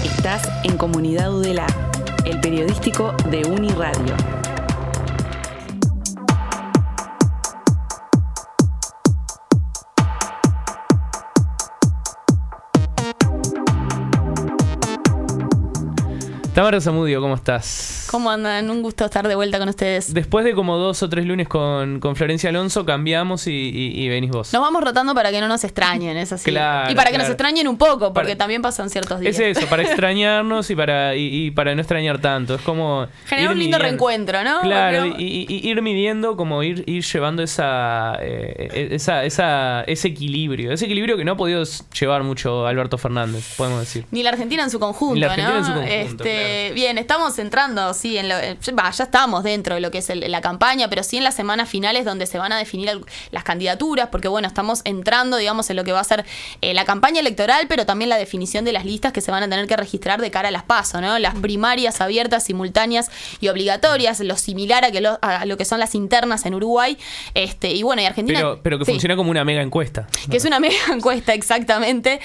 Estás en Comunidad UDELAR, el periodístico de Uniradio. Tamara Zamudio, ¿cómo estás? ¿Cómo andan? Un gusto estar de vuelta con ustedes. Después de como 2 o 3 lunes con Florencia Alonso, cambiamos y venís vos. Nos vamos rotando para que no nos extrañen, es así. Claro, y para que nos extrañen un poco, porque también pasan ciertos días. Es eso, para extrañarnos y para no extrañar tanto. Es como generar un lindo reencuentro, ¿no? Claro, y ir midiendo, como ir llevando ese equilibrio. Ese equilibrio que no ha podido llevar mucho Alberto Fernández, podemos decir. Ni la Argentina en su conjunto, Ni la Argentina ¿no? en su conjunto, claro. Bien, estamos entrando, sí, ya estamos dentro de lo que es la campaña, pero sí en las semanas finales donde se van a definir las candidaturas, porque bueno, estamos entrando, digamos, en lo que va a ser la campaña electoral, pero también la definición de las listas que se van a tener que registrar de cara a las PASO, ¿no? Las primarias abiertas, simultáneas y obligatorias, lo similar a lo que son las internas en Uruguay, y bueno, y Argentina... Pero que sí, funciona como una mega encuesta. Que es una mega encuesta, exactamente,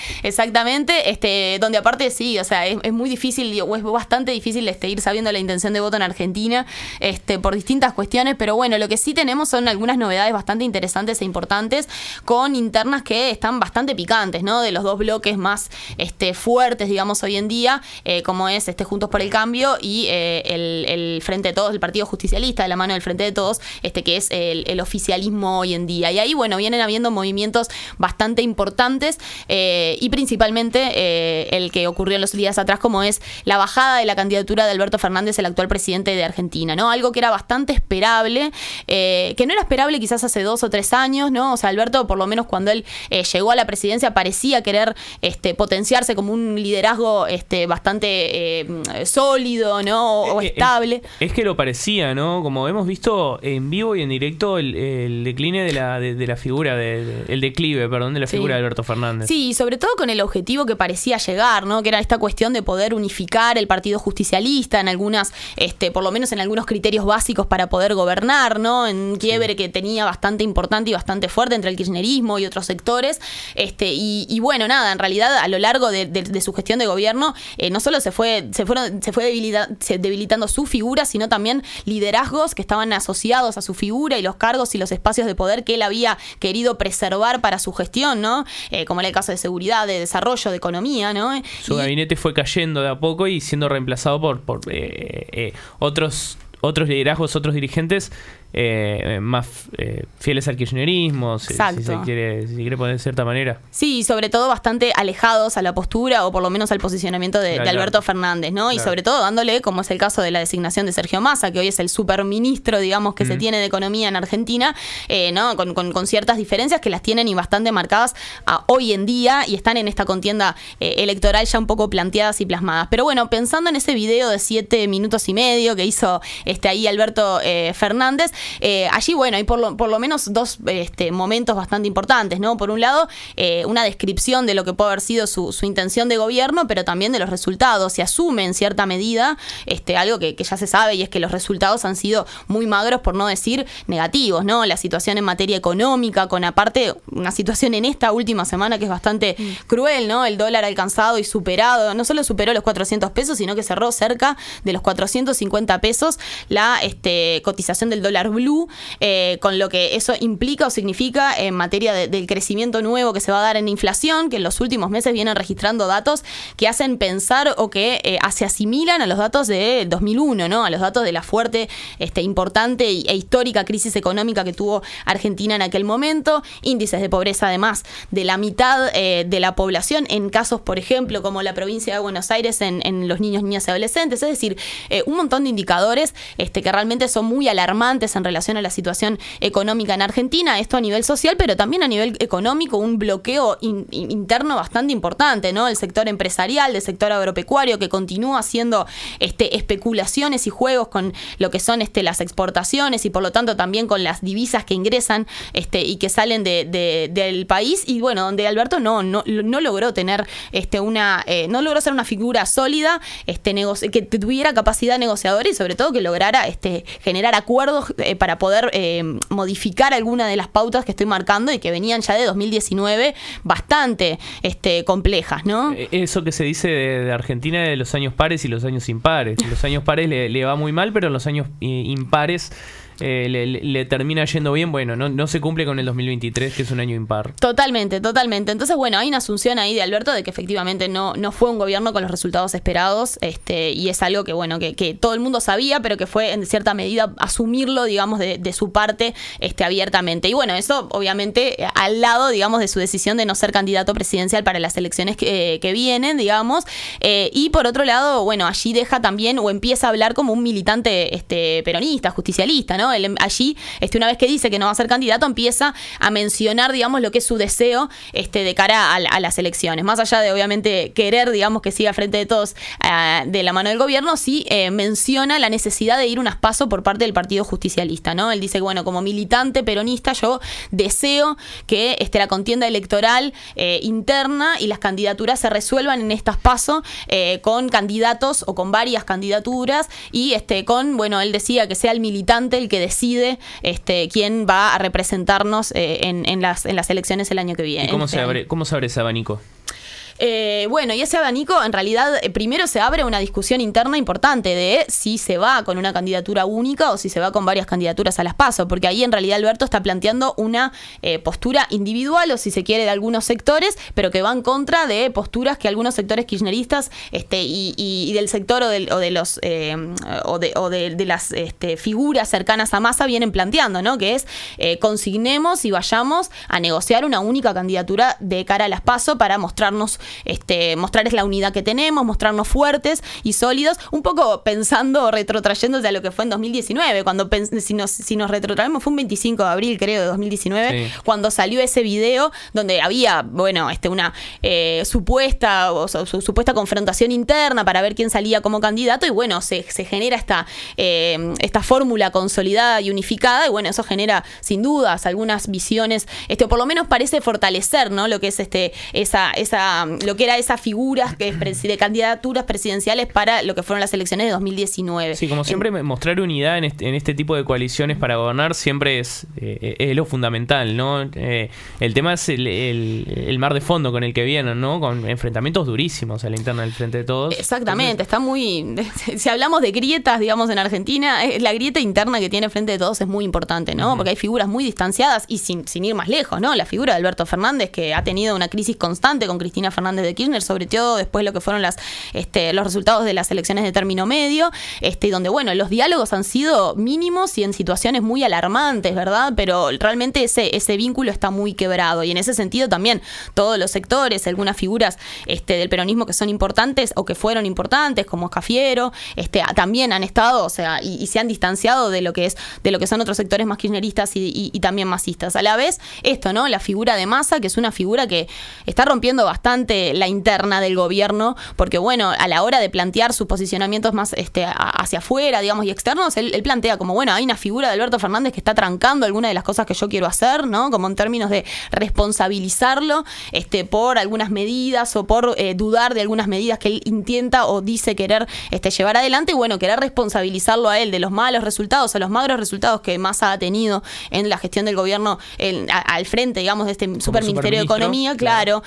donde aparte sí, o sea, es muy difícil, o es bastante difícil ir sabiendo la intención de voto en Argentina, por distintas cuestiones, pero bueno, lo que sí tenemos son algunas novedades bastante interesantes e importantes con internas que están bastante picantes, ¿no? De los dos bloques más fuertes, digamos, hoy en día, como es Juntos por el Cambio y el Frente de Todos, el Partido Justicialista, de la mano del Frente de Todos, que es el oficialismo hoy en día. Y ahí, bueno, vienen habiendo movimientos bastante importantes y principalmente el que ocurrió en los días atrás, como es la bajada de la candidatura de Alberto Fernández, el actual presidente de Argentina, ¿no? Algo que era bastante esperable, que no era esperable quizás hace 2 o 3 años, ¿no? O sea, Alberto, por lo menos cuando él llegó a la presidencia, parecía querer potenciarse como un liderazgo bastante sólido, ¿no? O estable. Es que lo parecía, ¿no? Como hemos visto en vivo y en directo el decline de la figura, el declive, perdón, de la figura de Alberto Fernández. Sí, sobre todo con el objetivo que parecía llegar, ¿no? Que era esta cuestión de poder unificar el Partido Justicialista en algunas, por lo menos en algunos criterios básicos para poder gobernar, ¿no? En un quiebre que tenía bastante importante y bastante fuerte entre el kirchnerismo y otros sectores. Y bueno, nada, en realidad a lo largo de su gestión de gobierno, no solo se fue debilitando su figura, sino también liderazgos que estaban asociados a su figura y los cargos y los espacios de poder que él había querido preservar para su gestión, ¿no? Como era el caso de seguridad, de desarrollo, de economía, ¿no? Su gabinete fue cayendo de a poco y siendo reemplazado por otros liderazgos, otros dirigentes más fieles al kirchnerismo, si se quiere poner de cierta manera. Sí, sobre todo bastante alejados a la postura o por lo menos al posicionamiento de Alberto Fernández, ¿no? Claro. Y sobre todo dándole, como es el caso de la designación de Sergio Massa, que hoy es el superministro, digamos, que se tiene de Economía en Argentina, ¿no? Con ciertas diferencias que las tienen y bastante marcadas hoy en día y están en esta contienda electoral ya un poco planteadas y plasmadas. Pero bueno, pensando en ese video de 7 minutos y medio que hizo ahí Alberto Fernández, allí, bueno, hay por lo menos 2 momentos bastante importantes, ¿no? Por un lado, una descripción de lo que puede haber sido su intención de gobierno, pero también de los resultados. Se asume en cierta medida algo que ya se sabe, y es que los resultados han sido muy magros, por no decir negativos, ¿no? La situación en materia económica, con aparte una situación en esta última semana que es bastante cruel, ¿no? El dólar alcanzado y superado, no solo superó los 400 pesos, sino que cerró cerca de los 450 pesos la cotización del dólar blue, con lo que eso implica o significa en materia del crecimiento nuevo que se va a dar en inflación, que en los últimos meses vienen registrando datos que hacen pensar o que se asimilan a los datos de 2001, ¿no? A los datos de la fuerte, importante e histórica crisis económica que tuvo Argentina en aquel momento, índices de pobreza además de la mitad de la población, en casos, por ejemplo, como la provincia de Buenos Aires en los niños, niñas y adolescentes, es decir, un montón de indicadores que realmente son muy alarmantes en relación a la situación económica en Argentina, esto a nivel social, pero también a nivel económico, un bloqueo interno bastante importante, ¿no? El sector empresarial, del sector agropecuario, que continúa haciendo especulaciones y juegos con lo que son las exportaciones y por lo tanto también con las divisas que ingresan y que salen del país, y bueno, donde Alberto no logró tener no logró ser una figura sólida, que tuviera capacidad negociadora y sobre todo que lograra generar acuerdos para poder modificar alguna de las pautas que estoy marcando y que venían ya de 2019 bastante complejas, ¿no? Eso que se dice de Argentina de los años pares y los años impares. Los años pares le va muy mal, pero en los años impares le termina yendo bien. Bueno, no se cumple con el 2023, que es un año impar. Totalmente. Entonces, bueno, hay una asunción ahí de Alberto de que efectivamente no fue un gobierno con los resultados esperados, y es algo que, bueno, que todo el mundo sabía, pero que fue en cierta medida asumirlo, digamos, de su parte abiertamente. Y bueno, eso obviamente al lado, digamos, de su decisión de no ser candidato presidencial para las elecciones que vienen, digamos, y por otro lado, bueno, allí deja también o empieza a hablar como un militante peronista, justicialista, ¿no? Él, allí, una vez que dice que no va a ser candidato, empieza a mencionar, digamos, lo que es su deseo de cara a las elecciones. Más allá de, obviamente, querer, digamos, que siga frente de todos de la mano del gobierno, sí menciona la necesidad de ir unas pasos por parte del Partido Justicialista, ¿no? Él dice que, bueno, como militante peronista, yo deseo que la contienda electoral interna y las candidaturas se resuelvan en estas pasos con candidatos o con varias candidaturas y con, bueno, él decía que sea el militante el que decide quién va a representarnos en las elecciones el año que viene. ¿Y cómo se abre ese abanico? Bueno, y ese abanico en realidad primero se abre una discusión interna importante de si se va con una candidatura única o si se va con varias candidaturas a las PASO, porque ahí en realidad Alberto está planteando una postura individual o si se quiere de algunos sectores, pero que va en contra de posturas que algunos sectores kirchneristas y del sector o de las figuras cercanas a Massa vienen planteando, ¿no? Que es consignemos y vayamos a negociar una única candidatura de cara a las PASO para mostrarles la unidad que tenemos, mostrarnos fuertes y sólidos, un poco pensando, retrotrayéndose a lo que fue en 2019, cuando si nos retrotraemos, fue un 25 de abril, creo, de 2019, sí, cuando salió ese video donde había, bueno, una supuesta confrontación interna para ver quién salía como candidato, y bueno, se genera esta fórmula consolidada y unificada, y bueno, eso genera sin dudas algunas visiones, o por lo menos parece fortalecer, ¿no? Lo que es lo que era esas figuras de candidaturas presidenciales para lo que fueron las elecciones de 2019. Sí, como siempre, mostrar unidad en este tipo de coaliciones para gobernar siempre es lo fundamental, ¿no? El tema es el mar de fondo con el que vienen, ¿no? Con enfrentamientos durísimos a la interna del Frente de Todos. Exactamente, está muy... Si hablamos de grietas, digamos, en Argentina, la grieta interna que tiene Frente de Todos es muy importante, ¿no? Uh-huh. Porque hay figuras muy distanciadas y sin ir más lejos, ¿no? La figura de Alberto Fernández, que ha tenido una crisis constante con Cristina Fernández de Kirchner, sobre todo después de lo que fueron los resultados de las elecciones de término medio, donde, bueno, los diálogos han sido mínimos y en situaciones muy alarmantes, ¿verdad? Pero realmente ese vínculo está muy quebrado, y en ese sentido también todos los sectores, algunas figuras del peronismo que son importantes o que fueron importantes, como Cafiero, también han estado, o sea, y se han distanciado de lo que son otros sectores más kirchneristas y también masistas. A la vez, ¿no? La figura de Massa, que es una figura que está rompiendo bastante la interna del gobierno, porque bueno, a la hora de plantear sus posicionamientos más hacia afuera, digamos, y externos, él plantea como, bueno, hay una figura de Alberto Fernández que está trancando alguna de las cosas que yo quiero hacer, ¿no? Como en términos de responsabilizarlo por algunas medidas o por dudar de algunas medidas que él intenta o dice querer llevar adelante, y bueno, querer responsabilizarlo a él de los malos resultados o los magros resultados que Massa ha tenido en la gestión del gobierno al frente, digamos, de este superministerio de Economía, claro.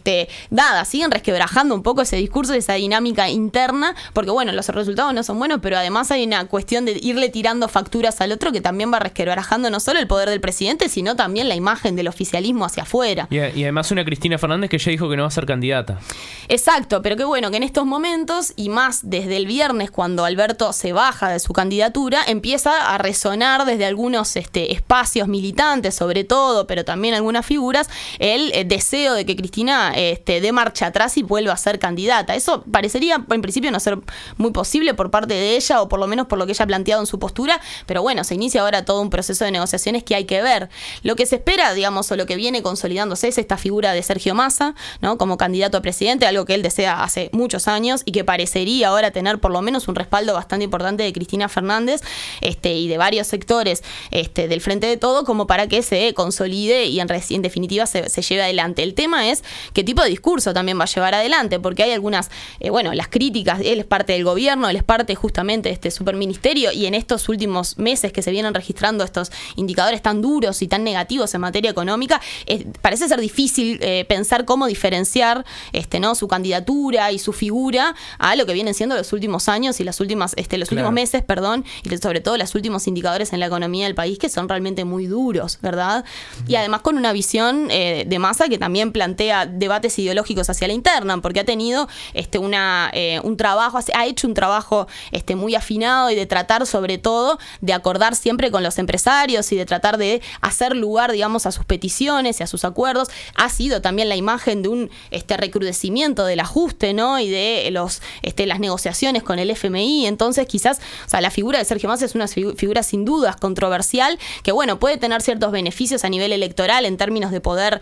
Siguen resquebrajando un poco ese discurso, esa dinámica interna, porque bueno, los resultados no son buenos, pero además hay una cuestión de irle tirando facturas al otro que también va resquebrajando no solo el poder del presidente, sino también la imagen del oficialismo hacia afuera. Y además una Cristina Fernández que ya dijo que no va a ser candidata. Exacto, pero qué bueno que en estos momentos, y más desde el viernes cuando Alberto se baja de su candidatura, empieza a resonar desde algunos espacios militantes, sobre todo, pero también algunas figuras, el deseo de que Cristina dé marcha atrás y vuelva a ser candidata. Eso parecería en principio no ser muy posible por parte de ella, o por lo menos por lo que ella ha planteado en su postura, pero bueno, se inicia ahora todo un proceso de negociaciones que hay que ver. Lo que se espera, digamos, o lo que viene consolidándose es esta figura de Sergio Massa, ¿no? Como candidato a presidente, algo que él desea hace muchos años y que parecería ahora tener por lo menos un respaldo bastante importante de Cristina Fernández y de varios sectores del Frente de Todo, como para que se consolide y en definitiva se lleve adelante. El tema es qué tipo de discurso discurso también va a llevar adelante, porque hay algunas, las críticas, él es parte del gobierno, él es parte justamente de este superministerio, y en estos últimos meses que se vienen registrando estos indicadores tan duros y tan negativos en materia económica, parece ser difícil pensar cómo diferenciar su candidatura y su figura a lo que vienen siendo los últimos años y los últimos meses, y sobre todo los últimos indicadores en la economía del país, que son realmente muy duros, ¿verdad? Y además con una visión de Massa que también plantea debates ideológicos hacia la interna, porque ha tenido un trabajo, ha hecho un trabajo muy afinado y de tratar sobre todo de acordar siempre con los empresarios y de tratar de hacer lugar, digamos, a sus peticiones y a sus acuerdos. Ha sido también la imagen de un recrudecimiento del ajuste, ¿no? Y de las negociaciones con el FMI. Entonces quizás, la figura de Sergio Massa es una figura sin dudas controversial, que puede tener ciertos beneficios a nivel electoral en términos de poder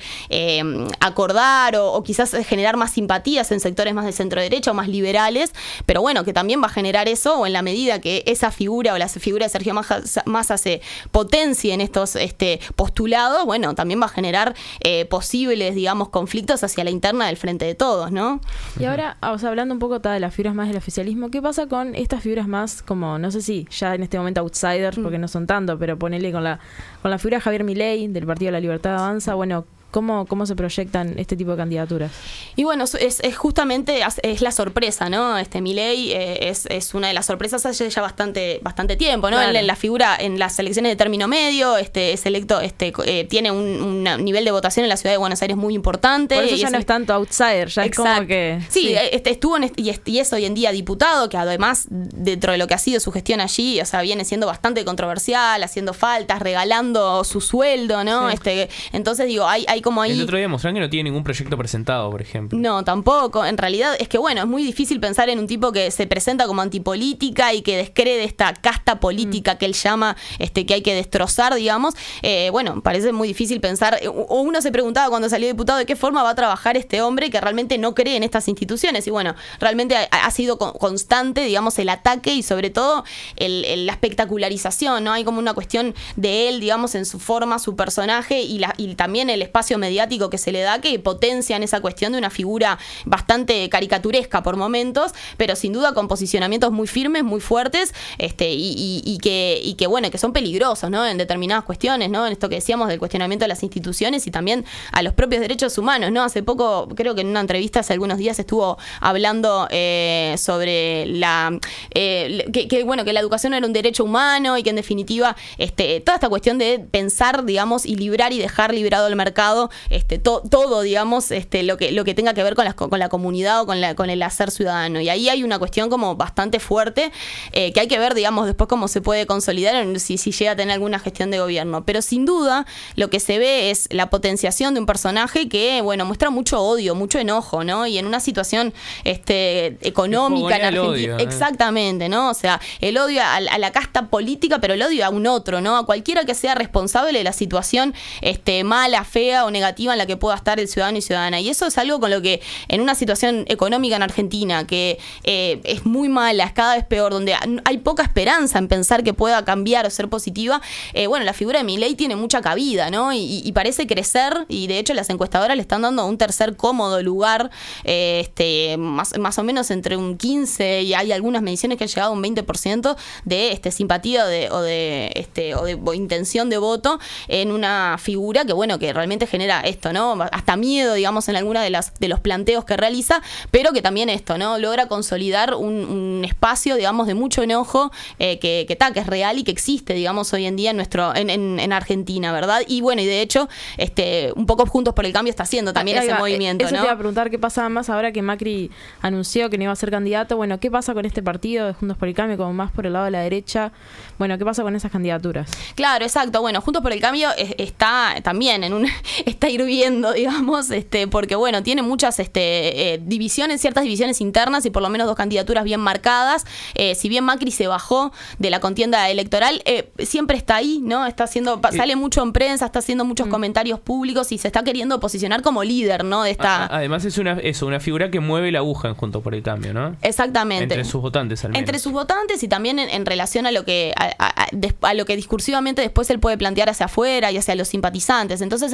acordar o quizás generar más simpatías en sectores más de centro derecha o más liberales, pero que también va a generar eso, o en la medida que esa figura o la figura de Sergio Massa se potencie en estos postulados, también va a generar posibles, digamos, conflictos hacia la interna del Frente de Todos, ¿no? Y ahora, hablando un poco de las figuras más del oficialismo, ¿qué pasa con estas figuras más como, no sé si ya en este momento outsiders, porque no son tanto, pero ponele con la figura de Javier Milei, del Partido de la Libertad Avanza, ¿Cómo se proyectan este tipo de candidaturas? Y es justamente es la sorpresa, ¿no? Milei es una de las sorpresas hace ya bastante tiempo, ¿no? Claro. En la figura, en las elecciones de término medio, es electo, tiene un nivel de votación en la ciudad de Buenos Aires muy importante. Por eso ya no es tanto outsider, ya exacto. Es como que... Sí. Estuvo y es hoy en día diputado, que además, dentro de lo que ha sido su gestión allí, viene siendo bastante controversial, haciendo faltas, regalando su sueldo, ¿no? Sí. Entonces, digo, hay como ahí... El otro día mostraron que no tiene ningún proyecto presentado, por ejemplo. No, tampoco. En realidad es que, es muy difícil pensar en un tipo que se presenta como antipolítica y que descree esta casta política que él llama, que hay que destrozar, digamos. Parece muy difícil pensar, o uno se preguntaba cuando salió diputado de qué forma va a trabajar este hombre que realmente no cree en estas instituciones. Y realmente ha sido constante, digamos, el ataque y sobre todo la espectacularización, ¿no? Hay como una cuestión de él, digamos, en su forma, su personaje y también el espacio mediático que se le da, que potencian esa cuestión de una figura bastante caricaturesca por momentos, pero sin duda con posicionamientos muy firmes, muy fuertes, y que son peligrosos, ¿no? En determinadas cuestiones, ¿no? En esto que decíamos del cuestionamiento de las instituciones y también a los propios derechos humanos, ¿no? Hace poco, creo que en una entrevista hace algunos días estuvo hablando sobre que la educación era un derecho humano y que en definitiva toda esta cuestión de pensar, digamos, y librar y dejar librado el mercado todo, digamos, lo que tenga que ver con la comunidad o con el hacer ciudadano. Y ahí hay una cuestión como bastante fuerte que hay que ver, digamos, después cómo se puede consolidar si llega a tener alguna gestión de gobierno. Pero sin duda lo que se ve es la potenciación de un personaje que, muestra mucho odio, mucho enojo, ¿no? Y en una situación económica en Argentina. Exactamente, ¿no? O sea, el odio a la casta política, pero el odio a un otro, ¿no? A cualquiera que sea responsable de la situación mala, fea o negativa en la que pueda estar el ciudadano y ciudadana. Y eso es algo con lo que en una situación económica en Argentina que es muy mala, es cada vez peor, donde hay poca esperanza en pensar que pueda cambiar o ser positiva, la figura de Milei tiene mucha cabida, ¿no? Y parece crecer, y de hecho las encuestadoras le están dando un tercer cómodo lugar, más o menos entre un 15% y hay algunas mediciones que han llegado a un 20% de simpatía o de intención de voto en una figura que realmente genera esto, ¿no? Hasta miedo, digamos, en alguna de los planteos que realiza, pero que también esto, ¿no? Logra consolidar un espacio, digamos, de mucho enojo que es real y que existe, digamos, hoy en día en Argentina, ¿verdad? Y de hecho, un poco Juntos por el Cambio está haciendo también ese movimiento, eso ¿no? Te iba a preguntar qué pasaba más ahora que Macri anunció que no iba a ser candidato. ¿Qué pasa con este partido de Juntos por el Cambio, como más por el lado de la derecha? ¿Qué pasa con esas candidaturas? Claro, exacto. Juntos por el Cambio está también está hirviendo, digamos, porque tiene muchas divisiones, ciertas divisiones internas y por lo menos dos candidaturas bien marcadas. Si bien Macri se bajó de la contienda electoral, siempre está ahí, ¿no? Sale mucho en prensa, está haciendo muchos comentarios públicos y se está queriendo posicionar como líder, ¿no? De esta... Además es una figura que mueve la aguja en Juntos por el Cambio, ¿no? Exactamente. Entre sus votantes, al menos. Entre sus votantes y también en relación a lo que discursivamente después él puede plantear hacia afuera y hacia los simpatizantes. Entonces, en realidad,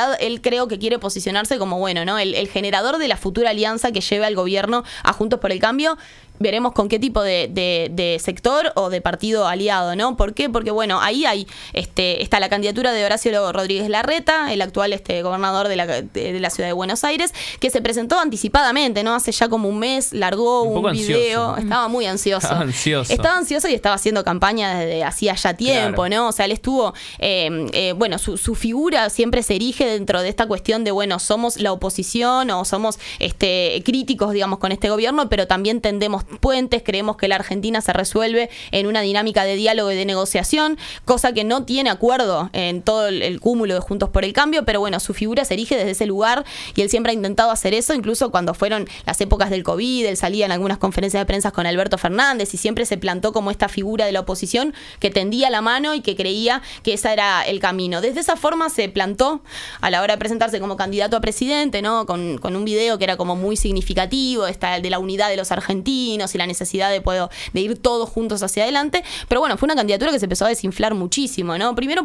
realidad él creo que quiere posicionarse como, bueno, ¿no? El generador de la futura alianza que lleve al gobierno a Juntos por el Cambio. Veremos con qué tipo de sector o de partido aliado, ¿no? ¿Por qué? Porque, bueno, ahí hay está la candidatura de Horacio Rodríguez Larreta, el actual gobernador de la ciudad de Buenos Aires, que se presentó anticipadamente, ¿no? Hace ya como un mes, largó un video. Ansioso. Estaba muy ansioso. Estaba ansioso y estaba haciendo campaña desde hacía ya tiempo, claro. ¿no? O sea, él estuvo, bueno, su figura siempre se erige dentro de esta cuestión de, bueno, somos la oposición o somos críticos, digamos, con este gobierno, pero también tendemos puentes, creemos que la Argentina se resuelve en una dinámica de diálogo y de negociación, cosa que no tiene acuerdo en todo el cúmulo de Juntos por el Cambio, pero bueno, su figura se erige desde ese lugar y él siempre ha intentado hacer eso, incluso cuando fueron las épocas del COVID, él salía en algunas conferencias de prensa con Alberto Fernández y siempre se plantó como esta figura de la oposición que tendía la mano y que creía que ese era el camino. Desde esa forma se plantó a la hora de presentarse como candidato a presidente, ¿no? Con un video que era como muy significativo, de la unidad de los argentinos y la necesidad de ir todos juntos hacia adelante, pero bueno, fue una candidatura que se empezó a desinflar muchísimo, ¿no? Primero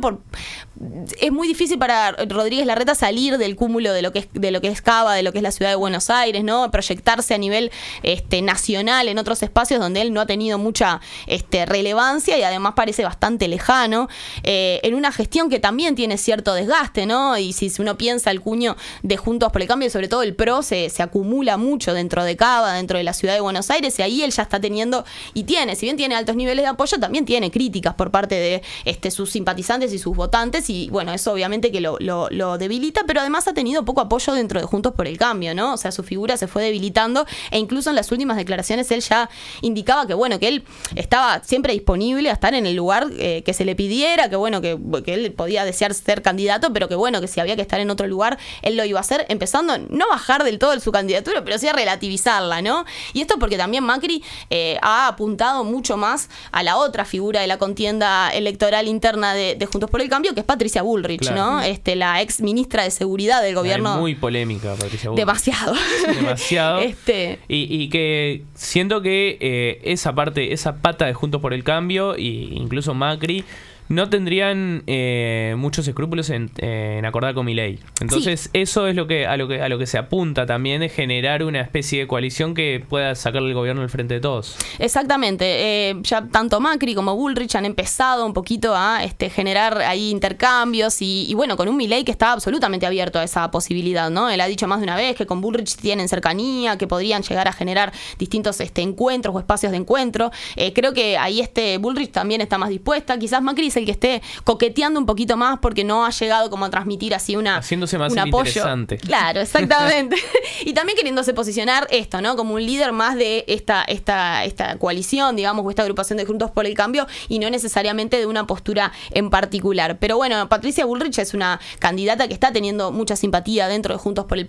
es muy difícil para Rodríguez Larreta salir del cúmulo de lo que es Cava, de lo que es la ciudad de Buenos Aires, ¿no? Proyectarse a nivel nacional en otros espacios donde él no ha tenido mucha relevancia y además parece bastante lejano, en una gestión que también tiene cierto desgaste, ¿no? Y si uno piensa el cuño de Juntos por el Cambio y sobre todo el PRO se acumula mucho dentro de Cava, dentro de la ciudad de Buenos Aires, y ahí él ya está teniendo, y si bien tiene altos niveles de apoyo, también tiene críticas por parte de sus simpatizantes y sus votantes, y bueno, eso obviamente que lo debilita, pero además ha tenido poco apoyo dentro de Juntos por el Cambio, ¿no? O sea, su figura se fue debilitando, e incluso en las últimas declaraciones él ya indicaba que, bueno, que él estaba siempre disponible a estar en el lugar que se le pidiera, que bueno, que él podía desear ser candidato, pero que bueno, que si había que estar en otro lugar, él lo iba a hacer, empezando no a bajar del todo su candidatura, pero sí a relativizarla, ¿no? Y esto porque también Macri ha apuntado mucho más a la otra figura de la contienda electoral interna de Juntos por el Cambio, que es Patricia Bullrich, claro. ¿no? La ex ministra de Seguridad del gobierno. Muy polémica, Patricia Bullrich. Demasiado. Y que siento que esa pata de Juntos por el Cambio, e incluso Macri, no tendrían muchos escrúpulos en acordar con Milei. Entonces, eso es a lo que se apunta también, de generar una especie de coalición que pueda sacarle el gobierno al frente de todos. Exactamente. Ya tanto Macri como Bullrich han empezado un poquito a generar ahí intercambios y bueno, con un Milei que está absolutamente abierto a esa posibilidad, ¿no? Él ha dicho más de una vez que con Bullrich tienen cercanía, que podrían llegar a generar distintos encuentros o espacios de encuentro. Creo que ahí Bullrich también está más dispuesta. Quizás Macri es el que esté coqueteando un poquito más porque no ha llegado como a transmitir así haciéndose más un apoyo. Interesante. Claro, exactamente. Y también queriéndose posicionar esto, ¿no? Como un líder más de esta coalición, digamos, o esta agrupación de Juntos por el Cambio, y no necesariamente de una postura en particular. Pero bueno, Patricia Bullrich es una candidata que está teniendo mucha simpatía dentro de Juntos por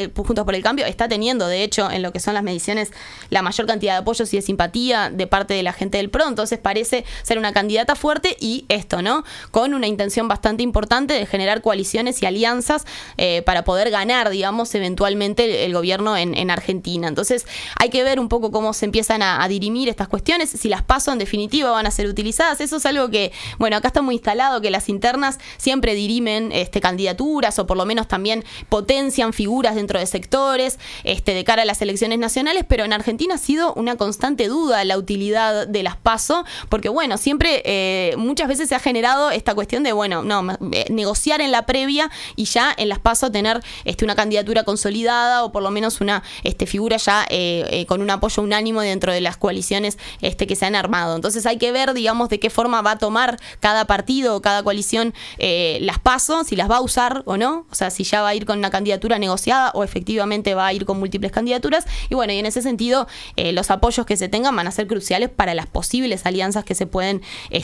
el Cambio, está teniendo, de hecho, en lo que son las mediciones, la mayor cantidad de apoyos y de simpatía de parte de la gente del PRO, entonces parece ser una candidata fuerte y ¿no? Con una intención bastante importante de generar coaliciones y alianzas para poder ganar, digamos, eventualmente el gobierno en Argentina. Entonces hay que ver un poco cómo se empiezan a dirimir estas cuestiones, si las PASO en definitiva van a ser utilizadas. Eso es algo que, bueno, acá está muy instalado, que las internas siempre dirimen candidaturas o por lo menos también potencian figuras dentro de sectores de cara a las elecciones nacionales, pero en Argentina ha sido una constante duda la utilidad de las PASO, porque bueno, siempre muchas veces se ha generado esta cuestión de, bueno, negociar en la previa y ya en las PASO tener una candidatura consolidada o por lo menos una figura ya con un apoyo unánime dentro de las coaliciones que se han armado. Entonces hay que ver, digamos, de qué forma va a tomar cada partido o cada coalición las PASO, si las va a usar o no, o sea, si ya va a ir con una candidatura negociada o efectivamente va a ir con múltiples candidaturas. Y bueno, y en ese sentido los apoyos que se tengan van a ser cruciales para las posibles alianzas que se pueden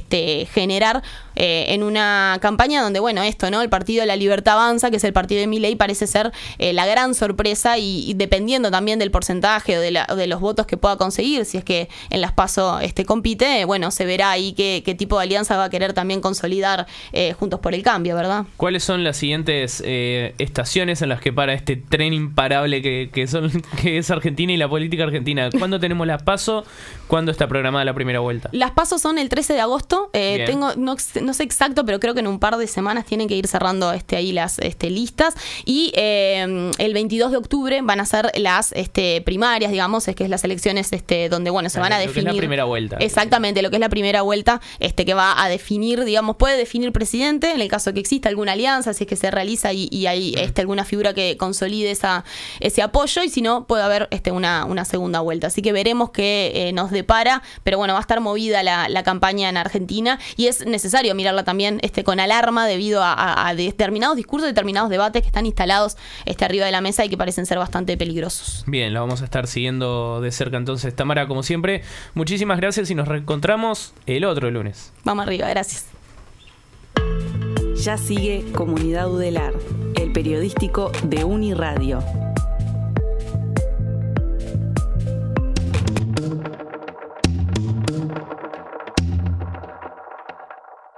generar en una campaña donde, bueno, ¿no? El Partido de la Libertad Avanza, que es el partido de Milei, parece ser la gran sorpresa y dependiendo también del porcentaje o de los votos que pueda conseguir, si es que en las PASO compite, bueno, se verá ahí qué tipo de alianza va a querer también consolidar Juntos por el Cambio, ¿verdad? ¿Cuáles son las siguientes estaciones en las que para este tren imparable que es Argentina y la política argentina? ¿Cuándo tenemos las PASO? ¿Cuándo está programada la primera vuelta? Las PASO son el 13 de agosto. no sé exacto, pero creo que en un par de semanas tienen que ir cerrando ahí las listas. Y el 22 de octubre van a ser las primarias, digamos, que es las elecciones donde, bueno, se van a definir. Lo que es la primera vuelta. Exactamente, lo que es la primera vuelta, que va a definir, digamos, puede definir presidente en el caso que exista alguna alianza, si es que se realiza y hay alguna figura que consolide ese apoyo, y si no, puede haber una segunda vuelta. Así que veremos qué nos depara, pero bueno, va a estar movida la campaña en Argentina, y es necesario mirarla también con alarma debido a determinados discursos, determinados debates que están instalados arriba de la mesa y que parecen ser bastante peligrosos. Bien, la vamos a estar siguiendo de cerca entonces, Tamara, como siempre. Muchísimas gracias y nos reencontramos el otro lunes. Vamos arriba, gracias. Ya sigue Comunidad Udelar, el periodístico de Uniradio.